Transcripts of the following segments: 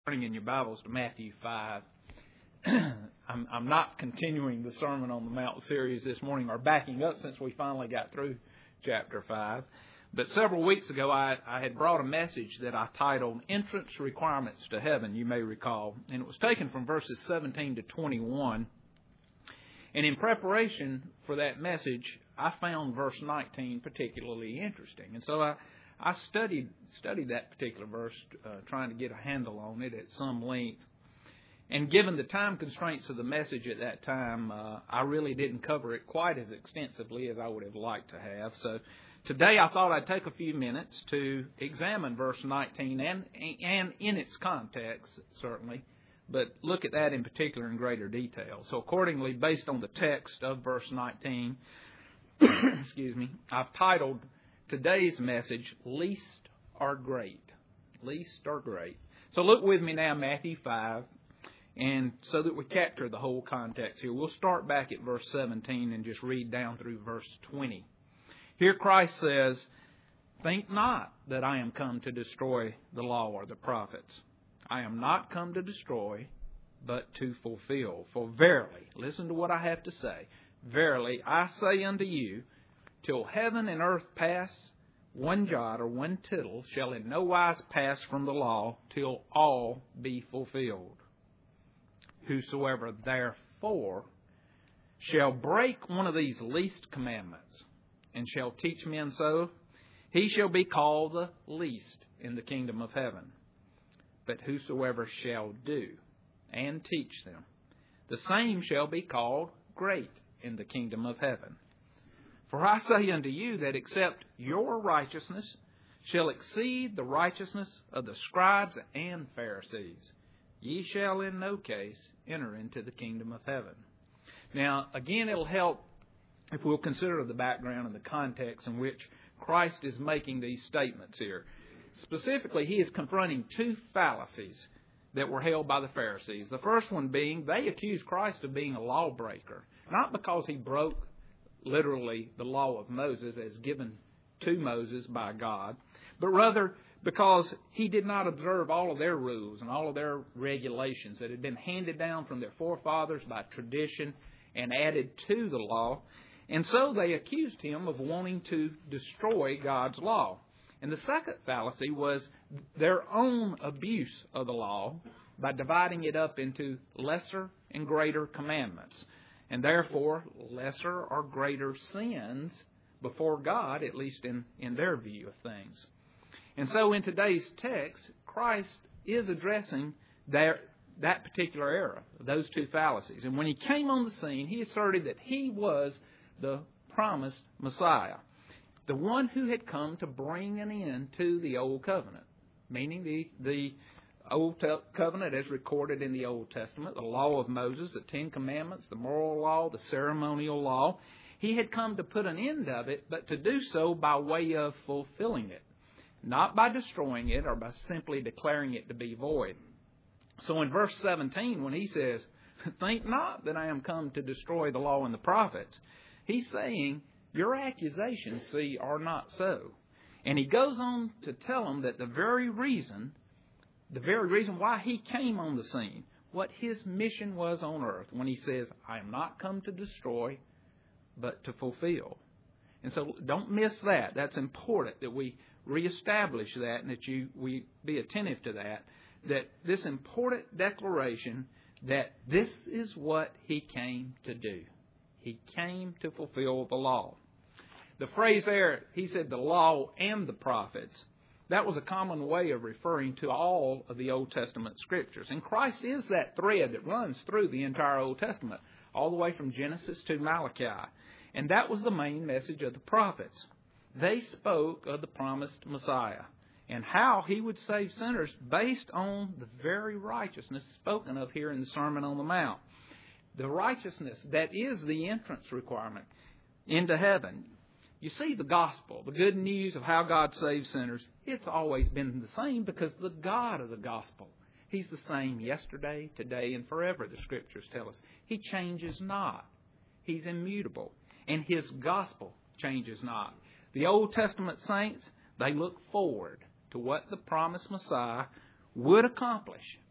Turning in your Bibles to Matthew 5. I'm not continuing the Sermon on the Mount series this morning, or backing up since we finally got through chapter 5. But several weeks ago, I had brought a message that I titled Entrance Requirements to Heaven, you may recall. And it was taken from verses 17 to 21. And in preparation for that message, I found verse 19 particularly interesting. And so I studied that particular verse, trying to get a handle on it at some length. And given the time constraints of the message at that time, I really didn't cover it quite as extensively as I would have liked to have. So today I thought I'd take a few minutes to examine verse 19 and in its context, certainly, but look at that in particular in greater detail. So accordingly, based on the text of verse 19, I've titled today's message, Least or Great. Least or Great. So look with me now, Matthew 5, and so that we capture the whole context here. We'll start back at verse 17 and just read down through verse 20. Here Christ says, "Think not that I am come to destroy the law or the prophets. I am not come to destroy, but to fulfill. For verily," listen to what I have to say, "verily I say unto you, till heaven and earth pass, one jot or one tittle shall in no wise pass from the law till all be fulfilled. Whosoever therefore shall break one of these least commandments and shall teach men so, he shall be called the least in the kingdom of heaven. But whosoever shall do and teach them, the same shall be called great in the kingdom of heaven. For I say unto you that except your righteousness shall exceed the righteousness of the scribes and Pharisees, ye shall in no case enter into the kingdom of heaven." Now, again, it'll help if we'll consider the background and the context in which Christ is making these statements here. Specifically, he is confronting two fallacies that were held by the Pharisees. The first one being they accused Christ of being a lawbreaker, not because he broke literally the law of Moses as given to Moses by God, but rather because he did not observe all of their rules and all of their regulations that had been handed down from their forefathers by tradition and added to the law. And so they accused him of wanting to destroy God's law. And the second fallacy was their own abuse of the law by dividing it up into lesser and greater commandments, and therefore lesser or greater sins before God, at least in their view of things. And so in today's text, Christ is addressing that particular error, those two fallacies. And when he came on the scene, he asserted that he was the promised Messiah, the one who had come to bring an end to the Old Covenant, meaning the Old Covenant as recorded in the Old Testament, the law of Moses, the Ten Commandments, the moral law, the ceremonial law. He had come to put an end of it, but to do so by way of fulfilling it, not by destroying it or by simply declaring it to be void. So in verse 17, when he says, "Think not that I am come to destroy the law and the prophets," he's saying, your accusations, see, are not so. And he goes on to tell them that the very reason why he came on the scene, what his mission was on earth, when he says, "I am not come to destroy, but to fulfill." And so don't miss that. That's important that we reestablish that and that we be attentive to that this important declaration that this is what he came to do. He came to fulfill the law. The phrase there, he said the law and the prophets, that was a common way of referring to all of the Old Testament Scriptures. And Christ is that thread that runs through the entire Old Testament, all the way from Genesis to Malachi. And that was the main message of the prophets. They spoke of the promised Messiah and how he would save sinners based on the very righteousness spoken of here in the Sermon on the Mount. The righteousness that is the entrance requirement into heaven. You see, the gospel, the good news of how God saves sinners, it's always been the same because the God of the gospel, he's the same yesterday, today, and forever, the Scriptures tell us. He changes not. He's immutable. And his gospel changes not. The Old Testament saints, they look forward to what the promised Messiah would accomplish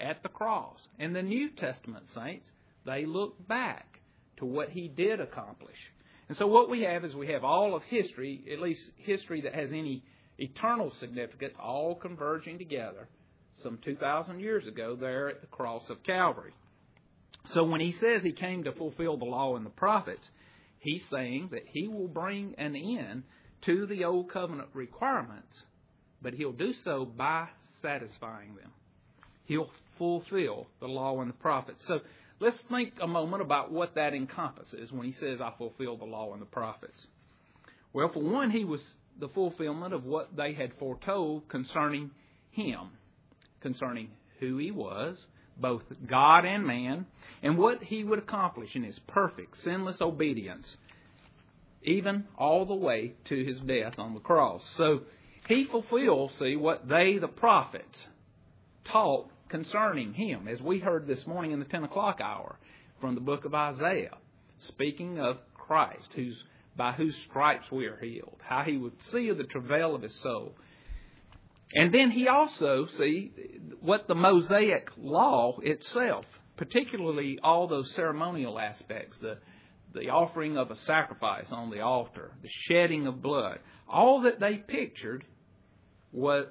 at the cross. And the New Testament saints, they look back to what He did accomplish. And so what we have is we have all of history, at least history that has any eternal significance, all converging together some 2,000 years ago there at the cross of Calvary. So when He says He came to fulfill the law and the prophets, He's saying that He will bring an end to the Old Covenant requirements, but He'll do so by satisfying them. He'll fulfill the law and the prophets. So let's think a moment about what that encompasses when He says, I fulfill the law and the prophets. Well, for one, He was the fulfillment of what they had foretold concerning Him, concerning who He was, both God and man, and what He would accomplish in His perfect, sinless obedience, even all the way to His death on the cross. So He fulfills, what they, the prophets, taught concerning Him, as we heard this morning in the 10 o'clock hour from the book of Isaiah, speaking of Christ, by whose stripes we are healed, how He would see the travail of His soul. And then He also, what the Mosaic law itself, particularly all those ceremonial aspects, the offering of a sacrifice on the altar, the shedding of blood, all that they pictured were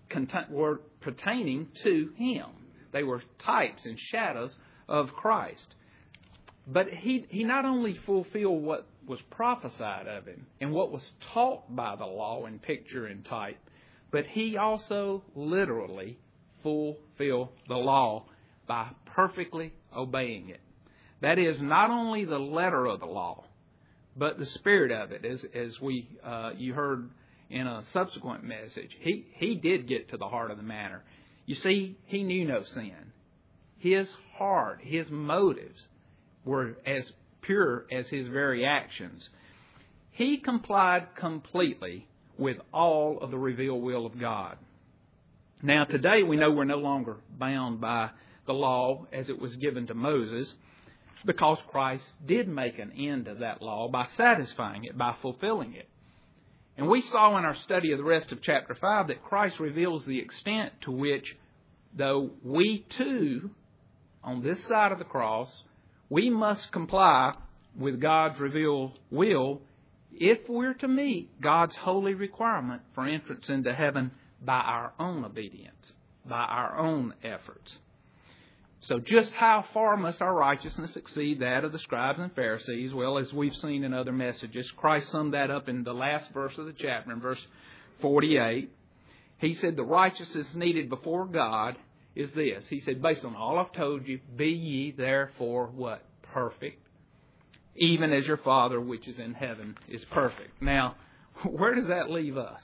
pertaining to Him. They were types and shadows of Christ. But He not only fulfilled what was prophesied of Him and what was taught by the law in picture and type, but He also literally fulfilled the law by perfectly obeying it. That is, not only the letter of the law, but the spirit of it, as you heard in a subsequent message. He did get to the heart of the matter. You see, He knew no sin. His heart, His motives were as pure as His very actions. He complied completely with all of the revealed will of God. Now, today we know we're no longer bound by the law as it was given to Moses, because Christ did make an end of that law by satisfying it, by fulfilling it. And we saw in our study of the rest of chapter 5 that Christ reveals the extent to which, though we too, on this side of the cross, we must comply with God's revealed will if we're to meet God's holy requirement for entrance into heaven by our own obedience, by our own efforts. So just how far must our righteousness exceed that of the scribes and Pharisees? Well, as we've seen in other messages, Christ summed that up in the last verse of the chapter, in verse 48. He said the righteousness needed before God is this. He said, based on all I've told you, be ye therefore what? Perfect. Even as your Father which is in heaven is perfect. Now, where does that leave us?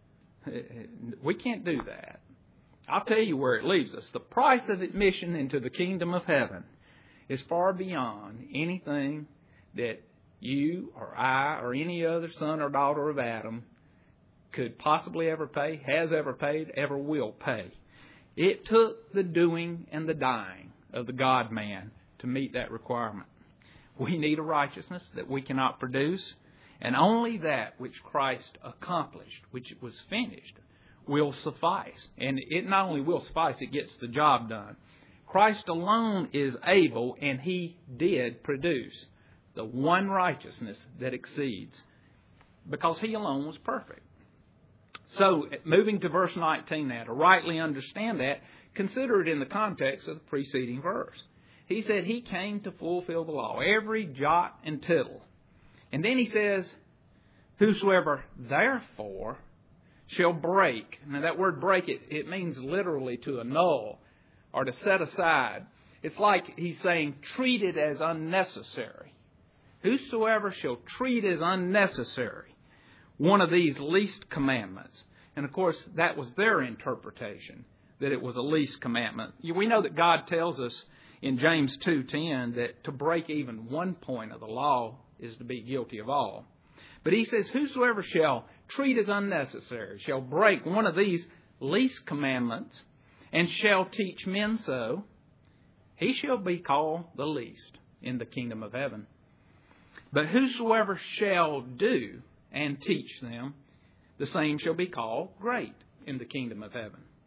We can't do that. I'll tell you where it leaves us. The price of admission into the kingdom of heaven is far beyond anything that you or I or any other son or daughter of Adam could possibly ever pay, has ever paid, ever will pay. It took the doing and the dying of the God-man to meet that requirement. We need a righteousness that we cannot produce, and only that which Christ accomplished, which was finished, will suffice. And it not only will suffice, it gets the job done. Christ alone is able, and He did produce the one righteousness that exceeds, because He alone was perfect. So, moving to verse 19 now, to rightly understand that, consider it in the context of the preceding verse. He said He came to fulfill the law, every jot and tittle. And then He says, whosoever therefore shall break. Now that word break, it means literally to annul or to set aside. It's like He's saying, treat it as unnecessary. Whosoever shall treat as unnecessary one of these least commandments. And of course, that was their interpretation, that it was a least commandment. We know that God tells us in James 2:10 that to break even one point of the law is to be guilty of all. But He says, whosoever shall treat as unnecessary, shall break one of these least commandments, and shall teach men so, he shall be called the least in the kingdom of heaven. But whosoever shall do and teach them, the same shall be called great in the kingdom of heaven.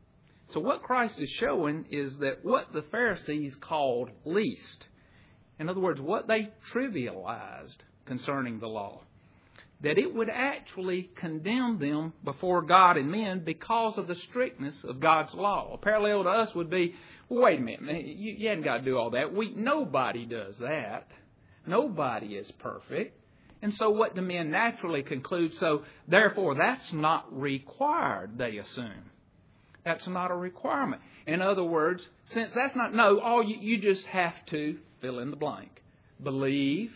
So what Christ is showing is that what the Pharisees called least, in other words, what they trivialized concerning the law, that it would actually condemn them before God and men because of the strictness of God's law. A parallel to us would be, well, wait a minute, you hadn't got to do all that. Nobody does that. Nobody is perfect. And so what do men naturally conclude? So therefore, that's not required, they assume. That's not a requirement. In other words, since that's not, no, you just have to fill in the blank. Believe,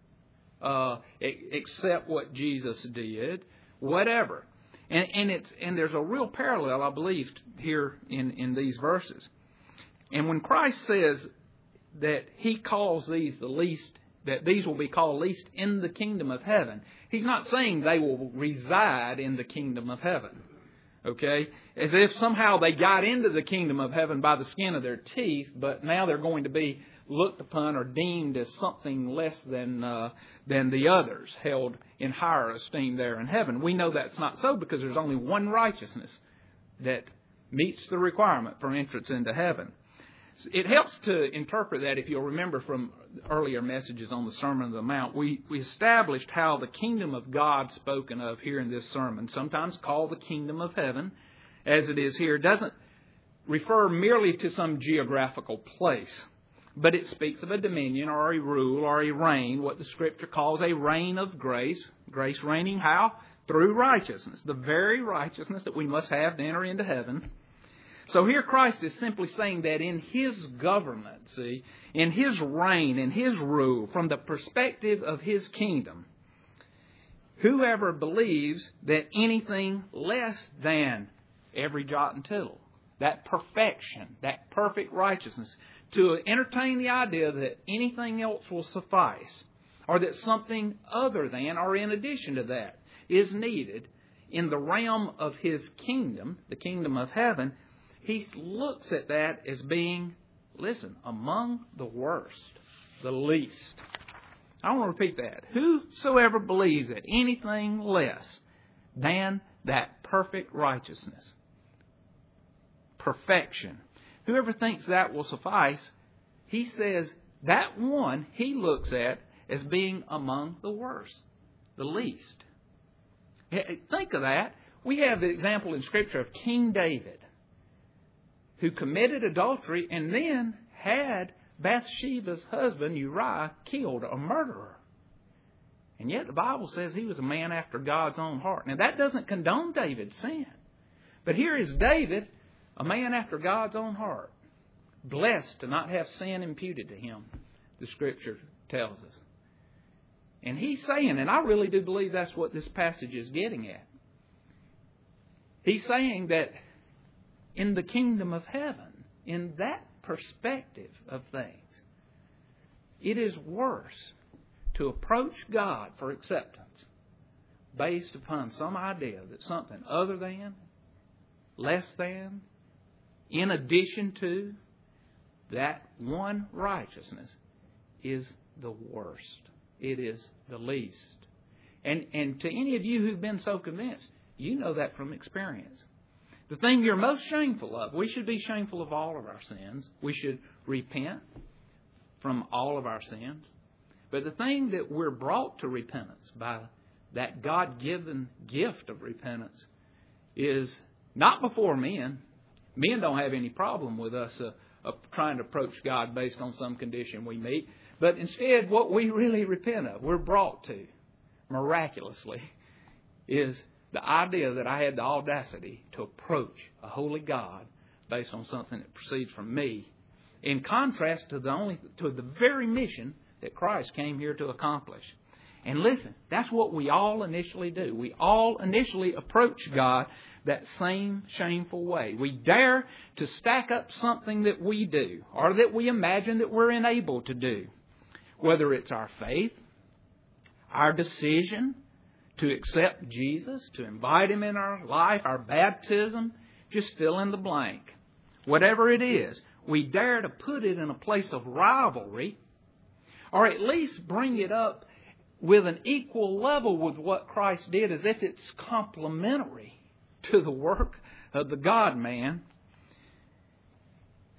accept what Jesus did, whatever. And there's a real parallel, I believe, here in these verses. And when Christ says that He calls these the least, that these will be called least in the kingdom of heaven, He's not saying they will reside in the kingdom of heaven. Okay? As if somehow they got into the kingdom of heaven by the skin of their teeth, but now they're going to be looked upon or deemed as something less than the others, held in higher esteem there in heaven. We know that's not so because there's only one righteousness that meets the requirement for entrance into heaven. It helps to interpret that, if you'll remember from earlier messages on the Sermon on the Mount, we established how the kingdom of God spoken of here in this sermon, sometimes called the kingdom of heaven, as it is here, doesn't refer merely to some geographical place, but it speaks of a dominion or a rule or a reign, what the Scripture calls a reign of grace. Grace reigning how? Through righteousness, the very righteousness that we must have to enter into heaven. So here Christ is simply saying that in His government, in His reign, in His rule, from the perspective of His kingdom, whoever believes that anything less than every jot and tittle, that perfection, that perfect righteousness, to entertain the idea that anything else will suffice, or that something other than or in addition to that is needed in the realm of His kingdom, the kingdom of heaven, He looks at that as being, listen, among the worst, the least. I want to repeat that. Whosoever believes that anything less than that perfect righteousness, perfection, whoever thinks that will suffice, he says that one he looks at as being among the worst, the least. Think of that. We have the example in Scripture of King David, who committed adultery and then had Bathsheba's husband Uriah killed, a murderer. And yet the Bible says he was a man after God's own heart. Now that doesn't condone David's sin. But here is David, a man after God's own heart, blessed to not have sin imputed to him, the Scripture tells us. And he's saying, and I really do believe that's what this passage is getting at. He's saying that in the kingdom of heaven, in that perspective of things, it is worse to approach God for acceptance based upon some idea that something other than, less than, in addition to that one righteousness is the worst. It is the least. And to any of you who've been so convinced, you know that from experience. The thing you're most shameful of, we should be shameful of all of our sins. We should repent from all of our sins. But the thing that we're brought to repentance by that God-given gift of repentance is not before men. Men don't have any problem with us trying to approach God based on some condition we meet. But instead, what we really repent of, we're brought to, miraculously, is the idea that I had the audacity to approach a holy God based on something that proceeds from me, in contrast to the very mission that Christ came here to accomplish. And listen, that's what we all initially do. We all initially approach God that same shameful way. We dare to stack up something that we do, or that we imagine that we're enabled to do. Whether it's our faith, our decision to accept Jesus, to invite Him in our life, our baptism, just fill in the blank. Whatever it is, we dare to put it in a place of rivalry, or at least bring it up with an equal level with what Christ did, as if it's complementary to the work of the God-man.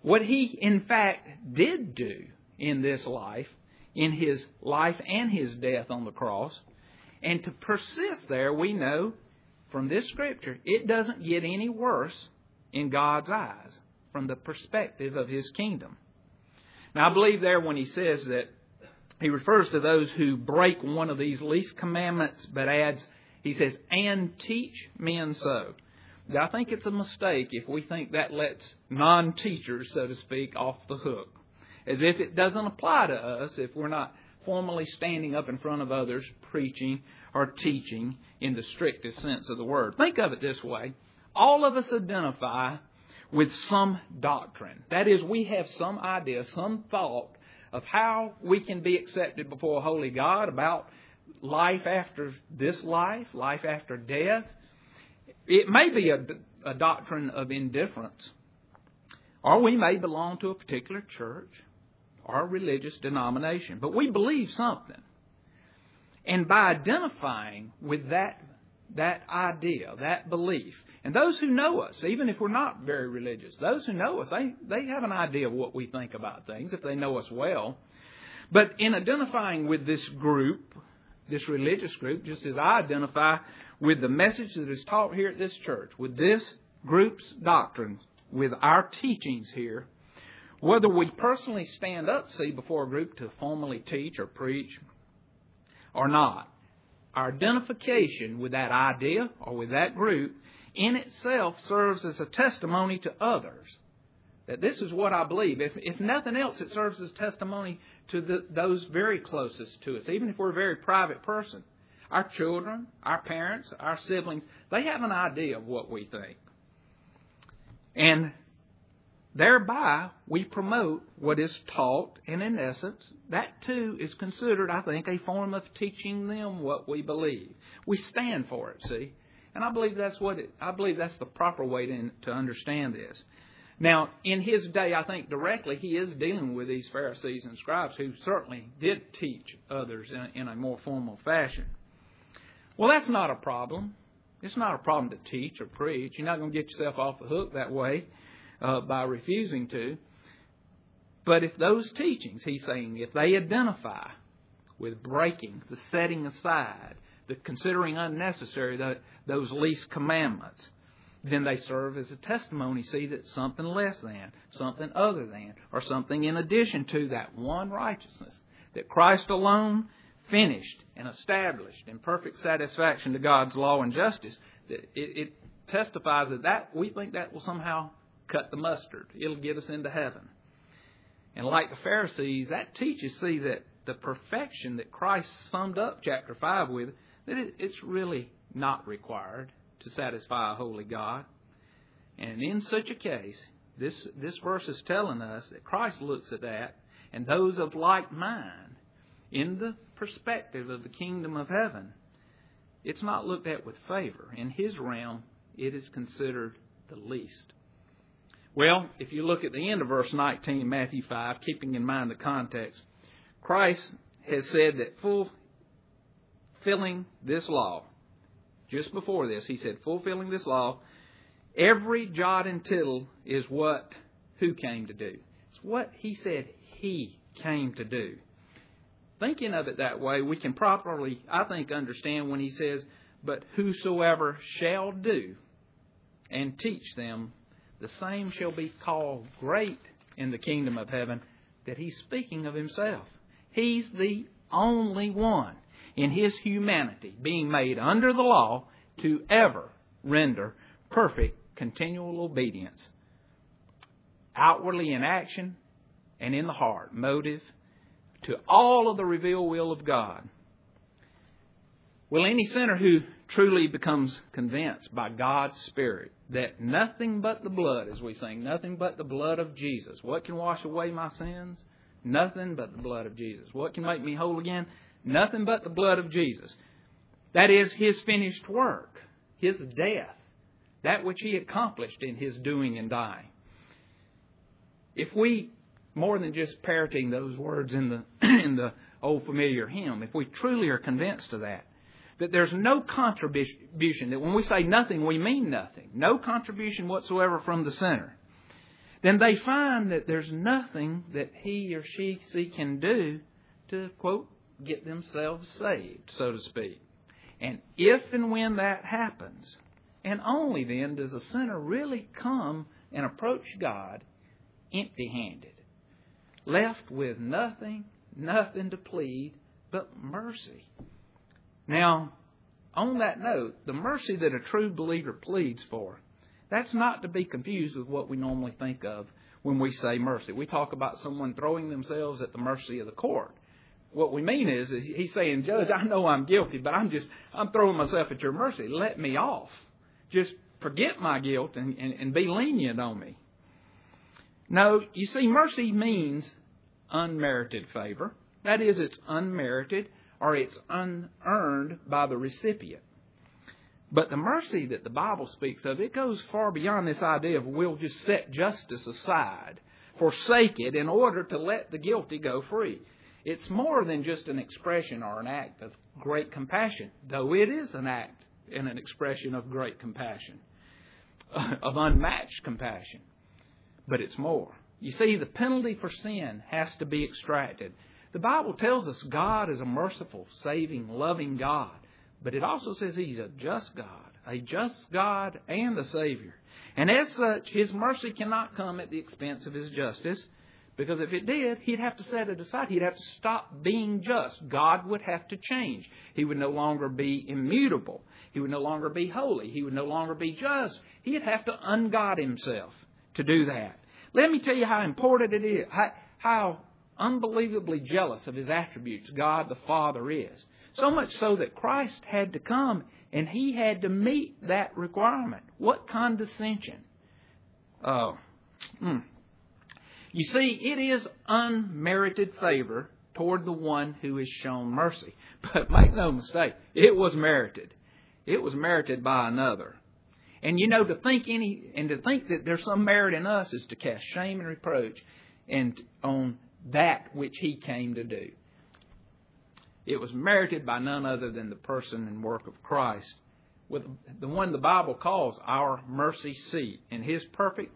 what He, in fact, did do in this life, in His life and His death on the cross. And to persist there, we know from this Scripture, it doesn't get any worse in God's eyes from the perspective of His kingdom. Now, I believe there when He says that, He refers to those who break one of these least commandments, but adds, He says, and teach men so. Now, I think it's a mistake if we think that lets non-teachers, so to speak, off the hook. As if it doesn't apply to us if we're not formally standing up in front of others, preaching or teaching in the strictest sense of the word. Think of it this way. All of us identify with some doctrine. That is, we have some idea, some thought of how we can be accepted before a holy God, about life after this life, life after death. It may be a doctrine of indifference, or we may belong to a particular church or a religious denomination. But we believe something. And by identifying with that idea, that belief, and those who know us, even if we're not very religious, those who know us, they have an idea of what we think about things, if they know us well. But in identifying with this group, this religious group, just as I identify with the message that is taught here at this church, with this group's doctrine, with our teachings here, whether we personally stand up, see, before a group to formally teach or preach or not, our identification with that idea or with that group in itself serves as a testimony to others that this is what I believe. If nothing else, it serves as testimony to those very closest to us, even if we're a very private person. Our children, our parents, our siblings, they have an idea of what we think. And thereby, we promote what is taught, and in essence, that too is considered, I think, a form of teaching them what we believe. We stand for it, see? And I believe that's the proper way to understand this. Now, in His day, I think directly He is dealing with these Pharisees and scribes who certainly did teach others in a more formal fashion. Well, that's not a problem. It's not a problem to teach or preach. You're not going to get yourself off the hook that way by refusing to. But if those teachings, He's saying, if they identify with breaking, the setting aside, the considering unnecessary those least commandments, then they serve as a testimony, see, that something less than, something other than, or something in addition to that one righteousness that Christ alone finished and established in perfect satisfaction to God's law and justice, that it testifies that we think that will somehow cut the mustard. It'll get us into heaven. And like the Pharisees, that teaches, see, that the perfection that Christ summed up chapter 5 with, that it's really not required to satisfy a holy God. And in such a case, this verse is telling us that Christ looks at that, and those of like mind, in the perspective of the kingdom of heaven, it's not looked at with favor. In His realm, it is considered the least. Well, if you look at the end of verse 19 in Matthew 5, keeping in mind the context, Christ has said that fulfilling this law, just before this, He said, fulfilling this law, every jot and tittle is who came to do. It's what He said He came to do. Thinking of it that way, we can properly, I think, understand when He says, but whosoever shall do and teach them, the same shall be called great in the kingdom of heaven, that He's speaking of Himself. He's the only one in His humanity, being made under the law, to ever render perfect, continual obedience. Outwardly in action and in the heart, motive, to all of the revealed will of God. Well, any sinner who truly becomes convinced by God's Spirit that nothing but the blood, as we sing, nothing but the blood of Jesus. What can wash away my sins? Nothing but the blood of Jesus. What can make me whole again? Nothing but the blood of Jesus. That is His finished work, His death, that which He accomplished in His doing and dying. If we, more than just parroting those words in the old familiar hymn, if we truly are convinced of that there's no contribution, that when we say nothing, we mean nothing. No contribution whatsoever from the sinner. then they find that there's nothing that he or she can do to, quote, get themselves saved, so to speak. And if and when that happens, and only then does a sinner really come and approach God empty-handed, left with nothing to plead but mercy. Now, on that note, the mercy that a true believer pleads for, that's not to be confused with what we normally think of when we say mercy. We talk about someone throwing themselves at the mercy of the court. What we mean is he's saying, Judge, I know I'm guilty, but I'm throwing myself at your mercy. Let me off. Just forget my guilt and be lenient on me. No, you see, mercy means unmerited favor. That is, it's unmerited or it's unearned by the recipient. But the mercy that the Bible speaks of, it goes far beyond this idea of we'll just set justice aside, forsake it in order to let the guilty go free. It's more than just an expression or an act of great compassion, though it is an act and an expression of great compassion, of unmatched compassion. But it's more. You see, the penalty for sin has to be extracted. The Bible tells us God is a merciful, saving, loving God. But it also says He's a just God and a Savior. And as such, His mercy cannot come at the expense of His justice, because if it did, He'd have to set it aside. He'd have to stop being just. God would have to change. He would no longer be immutable. He would no longer be holy. He would no longer be just. He'd have to ungod Himself to do that. Let me tell you how important it is, how unbelievably jealous of His attributes God the Father is. So much so that Christ had to come and He had to meet that requirement. What condescension. You see, it is unmerited favor toward the one who is shown mercy. But make no mistake, it was merited. It was merited by another. And you know, to think that there's some merit in us is to cast shame and reproach and on that which He came to do. It was merited by none other than the person and work of Christ, with the one the Bible calls our mercy seat, and His perfect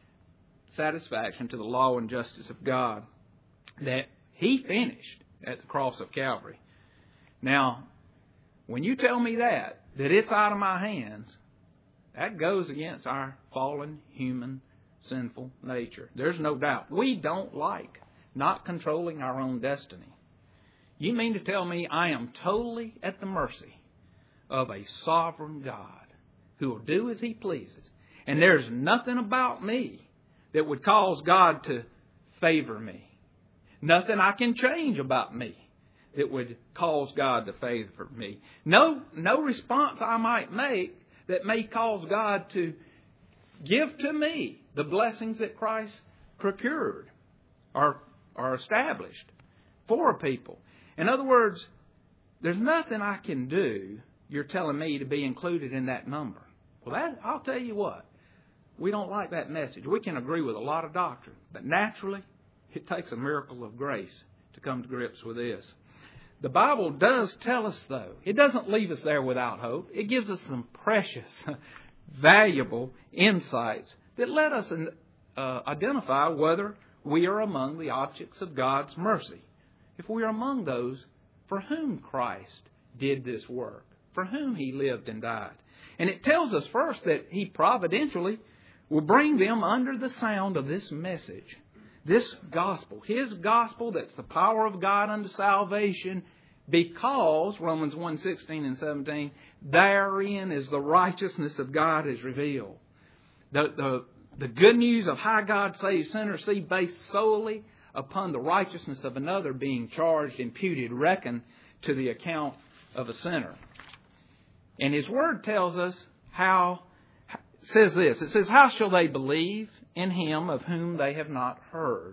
satisfaction to the law and justice of God that He finished at the cross of Calvary. Now, when you tell me that it's out of my hands, that goes against our fallen, human, sinful nature. There's no doubt. We don't like not controlling our own destiny. You mean to tell me I am totally at the mercy of a sovereign God who will do as He pleases, and there's nothing about me that would cause God to favor me? Nothing I can change about me that would cause God to favor me. No response I might make that may cause God to give to me the blessings that Christ procured or established for people. In other words, there's nothing I can do, you're telling me, to be included in that number. Well, I'll tell you what. We don't like that message. We can agree with a lot of doctrine, but naturally, it takes a miracle of grace to come to grips with this. The Bible does tell us, though, it doesn't leave us there without hope. It gives us some precious, valuable insights that let us identify whether we are among the objects of God's mercy. If we are among those for whom Christ did this work, for whom He lived and died. And it tells us first that He providentially will bring them under the sound of this message, this gospel, His gospel that's the power of God unto salvation, because, Romans 1:16 and 17, therein is the righteousness of God is revealed. The good news of how God saves sinners, see, based solely upon the righteousness of another being charged, imputed, reckoned to the account of a sinner. And His Word tells us says this. It says, how shall they believe in Him of whom they have not heard?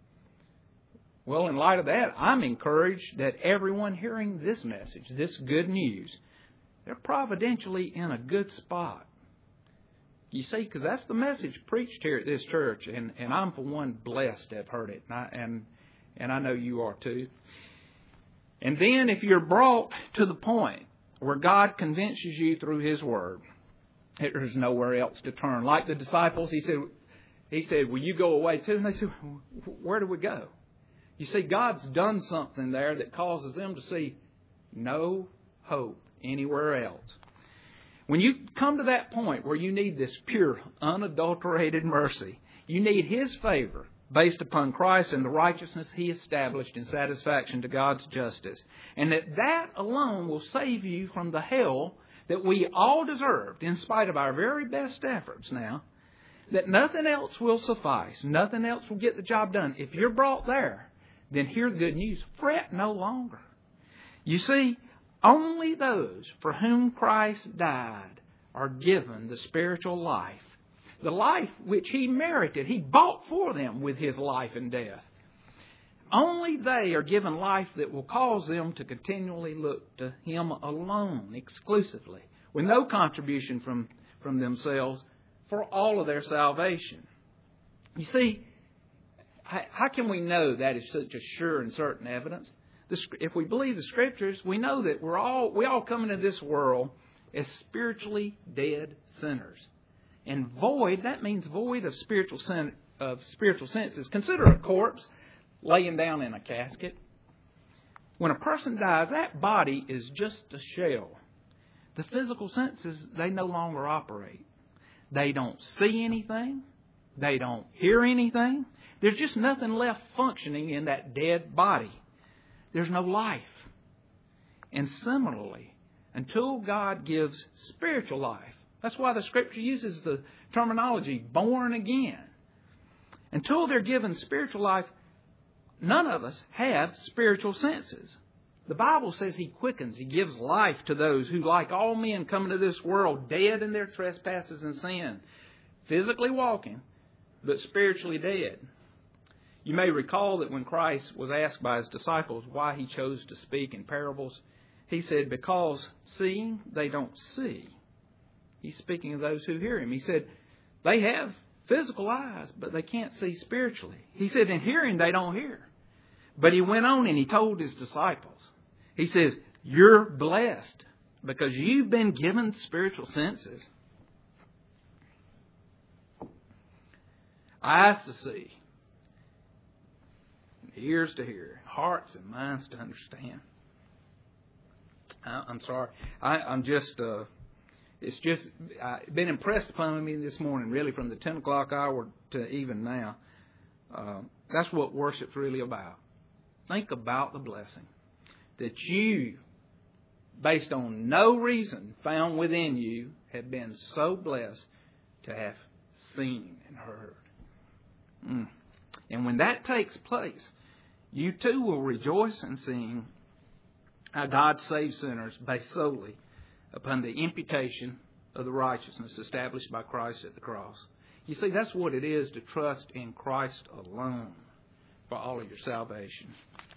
Well, in light of that, I'm encouraged that everyone hearing this message, this good news, they're providentially in a good spot. You see, because that's the message preached here at this church, and I'm for one blessed to have heard it, and I know you are too. And then if you're brought to the point where God convinces you through His Word, there's nowhere else to turn. Like the disciples, He said, He said, will you go away too? And they said, where do we go? You see, God's done something there that causes them to see no hope anywhere else. When you come to that point where you need this pure, unadulterated mercy, you need His favor based upon Christ and the righteousness He established in satisfaction to God's justice. And that alone will save you from the hell that we all deserved in spite of our very best efforts now. That nothing else will suffice. Nothing else will get the job done. If you're brought there, then hear the good news. Fret no longer. You see, only those for whom Christ died are given the spiritual life. The life which He merited. He bought for them with His life and death. Only they are given life that will cause them to continually look to Him alone, exclusively, with no contribution from themselves for all of their salvation. You see, how can we know that is such a sure and certain evidence? If we believe the Scriptures, we know that we all come into this world as spiritually dead sinners. And void, that means void of spiritual senses. Consider a corpse laying down in a casket. When a person dies, that body is just a shell. The physical senses, they no longer operate. They don't see anything. They don't hear anything. There's just nothing left functioning in that dead body. There's no life. And similarly, until God gives spiritual life, that's why the Scripture uses the terminology born again. Until they're given spiritual life, none of us have spiritual senses. The Bible says He quickens, He gives life to those who, like all men, come into this world dead in their trespasses and sin, physically walking, but spiritually dead. You may recall that when Christ was asked by His disciples why He chose to speak in parables, He said, because seeing they don't see. He's speaking of those who hear Him. He said, they have physical eyes, but they can't see spiritually. He said, in hearing they don't hear. But He went on and He told His disciples, He says, you're blessed because you've been given spiritual senses. Eyes to see, ears to hear, hearts and minds to understand. I'm sorry. It's just been impressed upon me this morning, really, from the 10 o'clock hour to even now. That's what worship's really about. Think about the blessing that you, based on no reason found within you, have been so blessed to have seen and heard. And when that takes place, you too will rejoice and sing how God saves sinners based solely upon the imputation of the righteousness established by Christ at the cross. You see, that's what it is to trust in Christ alone for all of your salvation.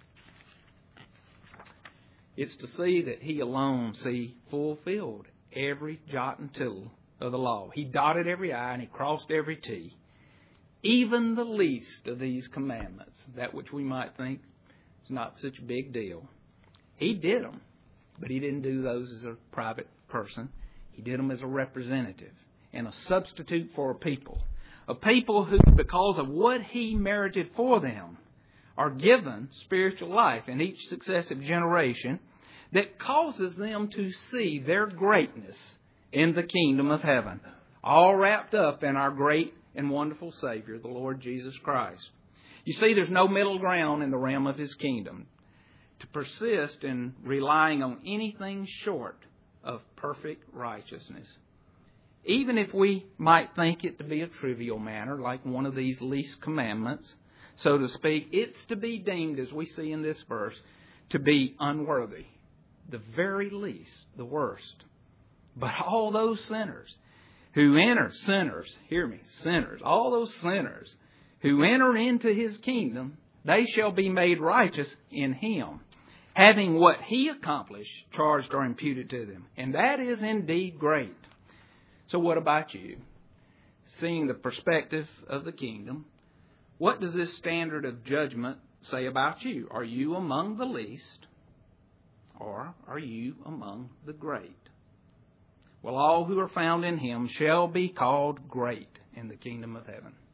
It's to see that He alone fulfilled every jot and tittle of the law. He dotted every I and He crossed every T. Even the least of these commandments, that which we might think is not such a big deal. He did them, but He didn't do those as a private person. He did them as a representative and a substitute for a people. A people who, because of what He merited for them, are given spiritual life in each successive generation that causes them to see their greatness in the kingdom of heaven, all wrapped up in our great and wonderful Savior, the Lord Jesus Christ. You see, there's no middle ground in the realm of His kingdom. To persist in relying on anything short of perfect righteousness, even if we might think it to be a trivial matter, like one of these least commandments, so to speak, it's to be deemed, as we see in this verse, to be unworthy. The very least, the worst. But all those sinners who enter, all those sinners who enter into His kingdom, they shall be made righteous in Him, having what He accomplished charged or imputed to them. And that is indeed great. So what about you? Seeing the perspective of the kingdom, what does this standard of judgment say about you? Are you among the least, or are you among the great? Well, all who are found in Him shall be called great in the kingdom of heaven.